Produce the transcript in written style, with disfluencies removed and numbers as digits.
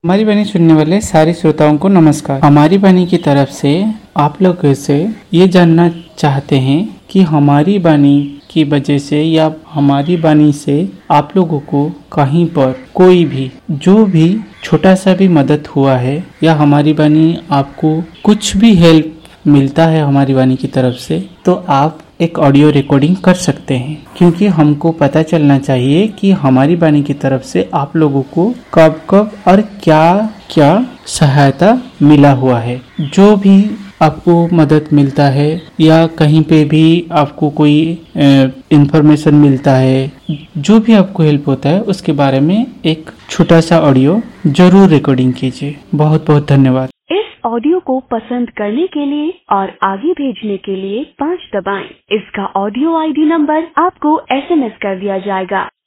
हमारी वाणी सुनने वाले सारे श्रोताओं को नमस्कार। हमारी वाणी की तरफ से आप लोगों से ये जानना चाहते हैं कि हमारी वाणी की वजह से या हमारी वाणी से आप लोगों को कहीं पर कोई भी जो भी छोटा सा भी मदद हुआ है या हमारी वाणी आपको कुछ भी हेल्प मिलता है हमारी वाणी की तरफ से, तो आप एक ऑडियो रिकॉर्डिंग कर सकते हैं, क्योंकि हमको पता चलना चाहिए कि हमारी वाणी की तरफ से आप लोगों को कब कब और क्या क्या सहायता मिला हुआ है। जो भी आपको मदद मिलता है या कहीं पे भी आपको कोई इंफॉर्मेशन मिलता है, जो भी आपको हेल्प होता है उसके बारे में एक छोटा सा ऑडियो जरूर रिकॉर्डिंग कीजिए। बहुत बहुत धन्यवाद। ऑडियो को पसंद करने के लिए और आगे भेजने के लिए 5 दबाएं। इसका ऑडियो आईडी नंबर आपको SMS कर दिया जाएगा।